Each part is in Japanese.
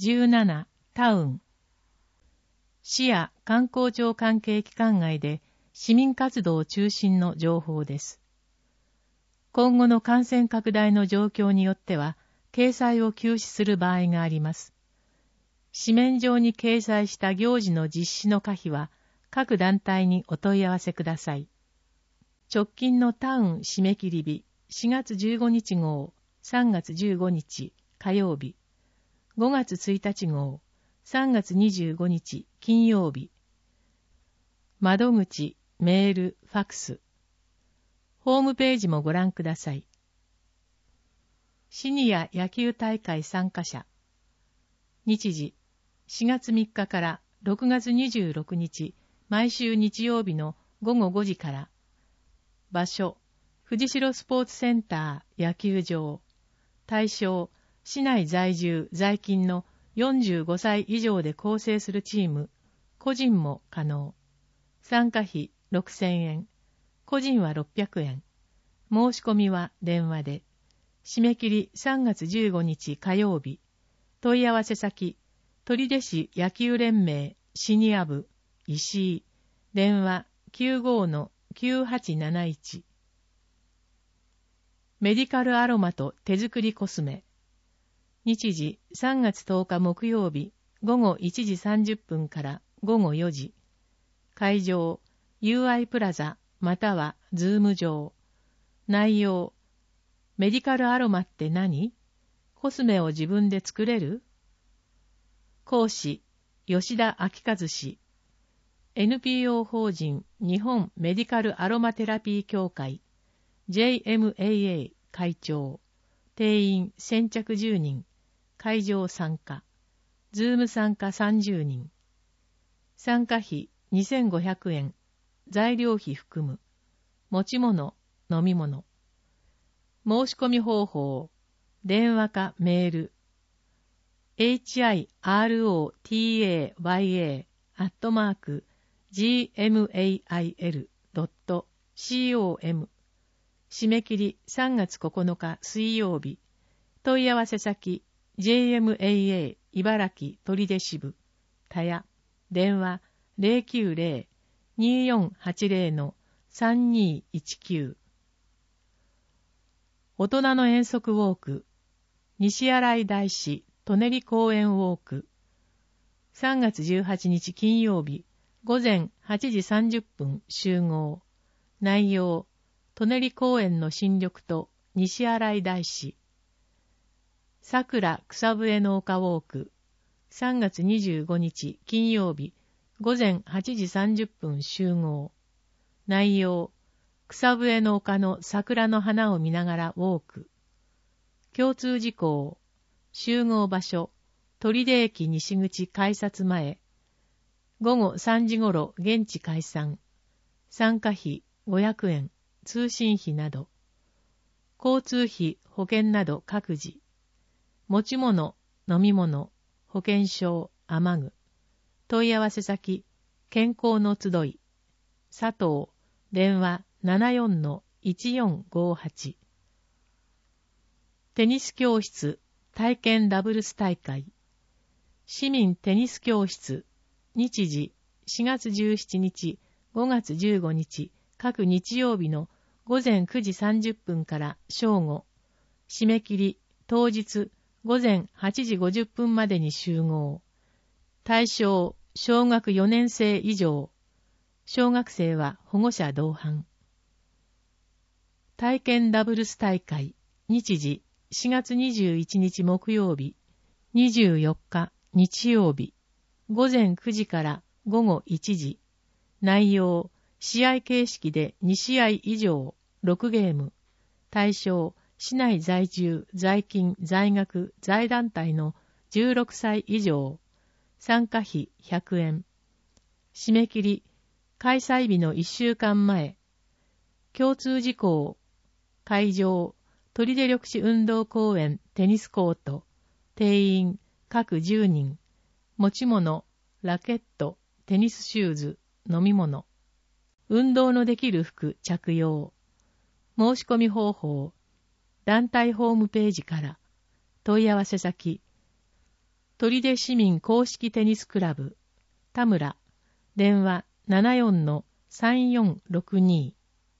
17タウン。市や観光庁関係機関外で市民活動中心の情報です。今後の感染拡大の状況によっては、掲載を休止する場合があります。紙面上に掲載した行事の実施の可否は、各団体にお問い合わせください。直近のタウン締め切り日、4月15日号、3月15日火曜日、5月1日号、3月25日金曜日。窓口、メール、ファクス。ホームページもご覧ください。シニア野球大会参加者。日時、4月3日から6月26日、毎週日曜日の午後5時から。場所、藤代スポーツセンター野球場。対象、市内在住在勤の45歳以上で構成するチーム、個人も可能。参加費6000円、個人は600円。申し込みは電話で。締め切り3月15日火曜日。問い合わせ先、取手市野球連盟シニア部石井。電話 95-9871。メディカルアロマと手作りコスメ。日時3月10日木曜日午後1時30分から午後4時。会場 UI プラザまたはズーム上。内容、メディカルアロマって何？コスメを自分で作れる？講師、吉田明和氏。NPO 法人日本メディカルアロマテラピー協会 JMAA 会長。定員先着10人。会場参加。ズーム参加30人。参加費2500円。材料費含む。持ち物、飲み物。申し込み方法。電話かメール。hirota@gmail.com。締め切り3月9日水曜日。問い合わせ先 JMAA 茨城取手支部田谷。電話 090-2480-3219。大人の遠足ウォーク。西新井大師舎人公園ウォーク。3月18日金曜日午前8時30分集合。内容、舎人公園の新緑と西新井大師。桜草笛の丘ウォーク。3月25日金曜日午前8時30分集合。内容、草笛の丘の桜の花を見ながらウォーク。共通事項、集合場所、取手駅西口改札前。午後3時ごろ現地解散。参加費500円、通信費など。交通費、保険など各自。持ち物、飲み物、保険証、雨具。問い合わせ先、健康の集い。佐藤、電話 74-1458。テニス教室、体験ダブルス大会。市民テニス教室。日時、4月17日、5月15日、各日曜日の午前9時30分から正午。締め切り、当日、午前8時50分までに集合。対象、小学4年生以上。小学生は保護者同伴。体験ダブルス大会。日時、4月21日木曜日、24日日曜日。午前9時から午後1時。内容、試合形式で2試合以上、6ゲーム。対象、市内在住、在勤、在学、在団体の16歳以上。参加費100円。締め切り、開催日の1週間前。共通事項、会場、取手緑地運動公園テニスコート。定員、各10人。持ち物、ラケット、テニスシューズ、飲み物。運動のできる服着用。申し込み方法。団体ホームページから。問い合わせ先。 取手市民公式テニスクラブ、田村、電話 74-3462。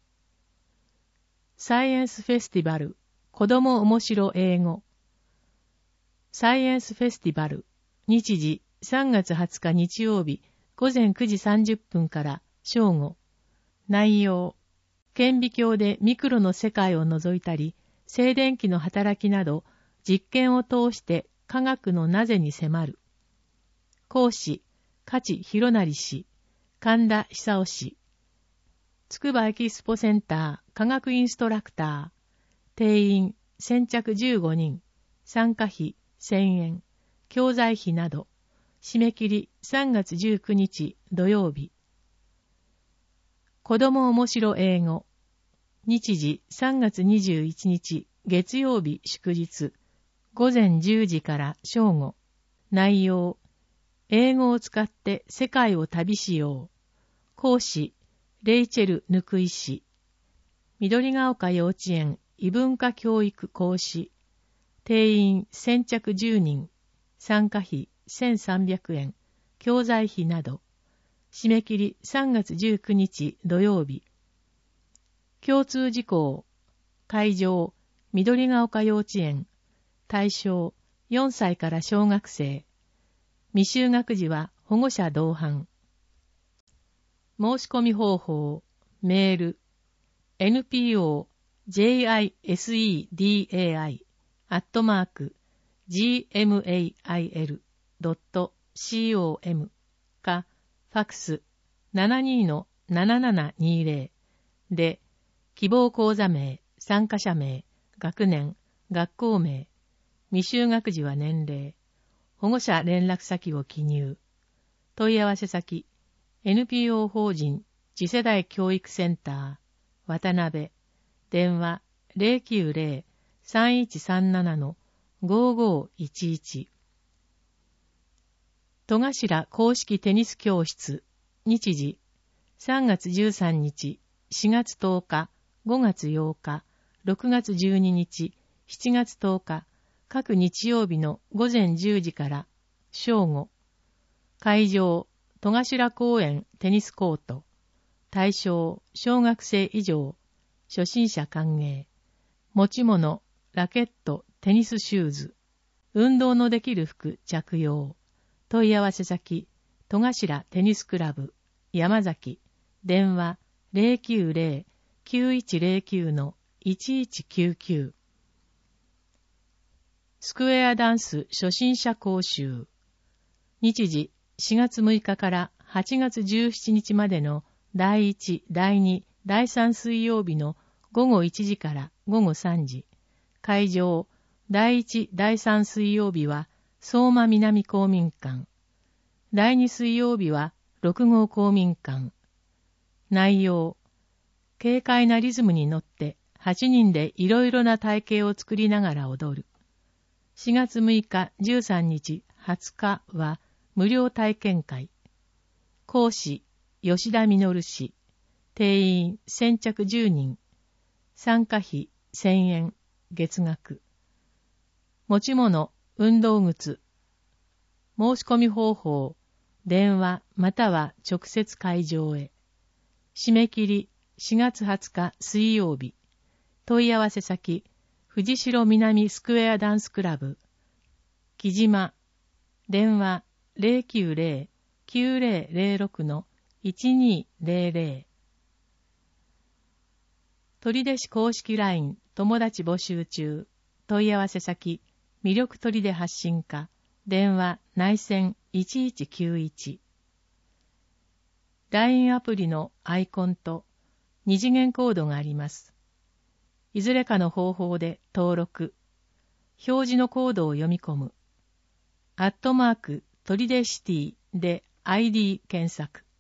サイエンスフェスティバル、子どもおもしろ英語。サイエンスフェスティバル、日時3月20日日曜日、午前9時30分から正午。内容、顕微鏡でミクロの世界を覗いたり、静電気の働きなど、実験を通して科学のなぜに迫る。講師、勝弘成氏、神田久夫氏。つくばエキスポセンター科学インストラクター。定員、先着15人。参加費、1000円。教材費など。締め切り、3月19日土曜日。子どもおもしろ英語。日時、3月21日月曜日祝日。午前10時から正午。内容、英語を使って世界を旅しよう。講師、レイチェル・ヌクイ氏。緑ヶ丘幼稚園異文化教育講師。定員先着10人。参加費1300円。教材費など。締め切り3月19日土曜日。共通事項。会場、緑ヶ丘幼稚園。対象、4歳から小学生。未就学児は保護者同伴。申し込み方法、メール、npo.jisedi@gmail.com か、ファクス 72-7720 で、希望講座名、参加者名、学年、学校名、未就学児は年齢、保護者連絡先を記入。問い合わせ先、NPO 法人次世代教育センター、渡辺、電話 090-3137-5511。戸頭公式テニス教室、日時、3月13日、4月10日、5月8日、6月12日、7月10日、各日曜日の午前10時から正午。会場、戸頭公園テニスコート。対象、小学生以上。初心者歓迎。持ち物、ラケット、テニスシューズ。運動のできる服着用。問い合わせ先、戸頭テニスクラブ、山崎。電話、090-9109-1199。スクエアダンス初心者講習。日時4月6日から8月17日までの第1、第2、第3水曜日の午後1時から午後3時。会場、第1、第3水曜日は相馬南公民館。第2水曜日は6号公民館。内容、軽快なリズムに乗って8人でいろいろな体型を作りながら踊る。4月6日、13日、20日は無料体験会。講師、吉田実氏。定員、先着10人。参加費、1000円。月額。持ち物、運動靴。申し込み方法、電話または直接会場へ。締め切り、4月20日水曜日。問い合わせ先、藤代南スクエアダンスクラブ。木島。電話090-9006-1200。取手市公式 LINE 友達募集中。問い合わせ先、魅力取手発信課。電話内線1191。LINE アプリのアイコンと二次元コードがあります。いずれかの方法で登録。表示のコードを読み込む。@取手シティで ID 検索。